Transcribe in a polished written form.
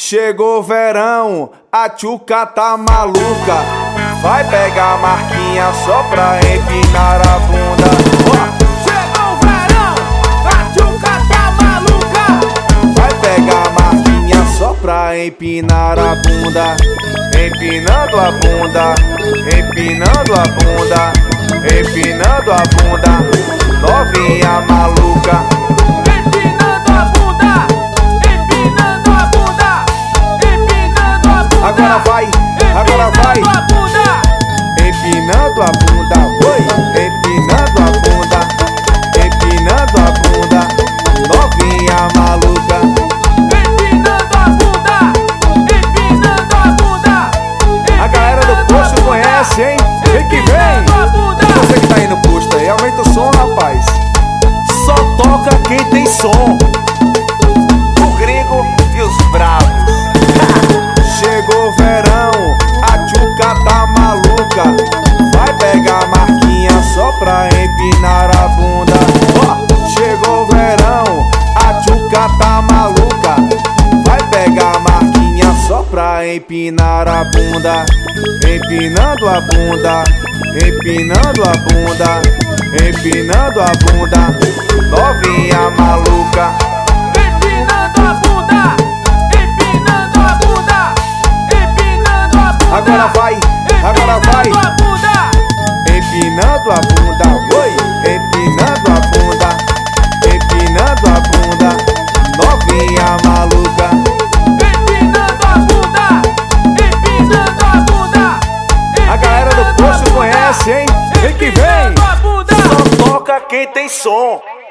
Chegou o verão, a tchuca tá maluca. Vai pegar a marquinha só pra empinar a bunda. Chegou o verão, a tchuca tá maluca. Vai pegar a marquinha só pra empinar a bunda. Empinando a bunda, empinando a bunda, empinando a bunda, novinha maluca. Empinando a bunda, empinando a bunda, empinando a bunda. Agora vai, agora vai. Empinando a bunda, Empinando a bunda, oi. Empinando a bunda, empinando a bunda, novinha maluca. empinando a bunda, empinando a bunda. A galera do posto conhece, hein? Vem que vem! Empinando a bunda. Você que tá aí no posto aí, aumenta o som, rapaz. Só toca quem tem som. O gringo e os bravos. Chegou o verão, a tchuca tá maluca. Vai pegar a marquinha só pra empinar a bunda. Chegou o verão, a tchuca tá maluca. Vai pegar a marquinha só pra empinar a bunda. Empinando a bunda, empinando a bunda, empinando a bunda, novinha maluca. Empinando a bunda, empinando a bunda, empinando a bunda. Agora vai, agora vai. Empinando a bunda, Empinando a bunda, oi. Empinando a bunda, empinando a bunda, novinha maluca. empinando a bunda, empinando a bunda. A galera do posto conhece, hein? Vem que vem! Empinando a bunda. Só toca quem tem som.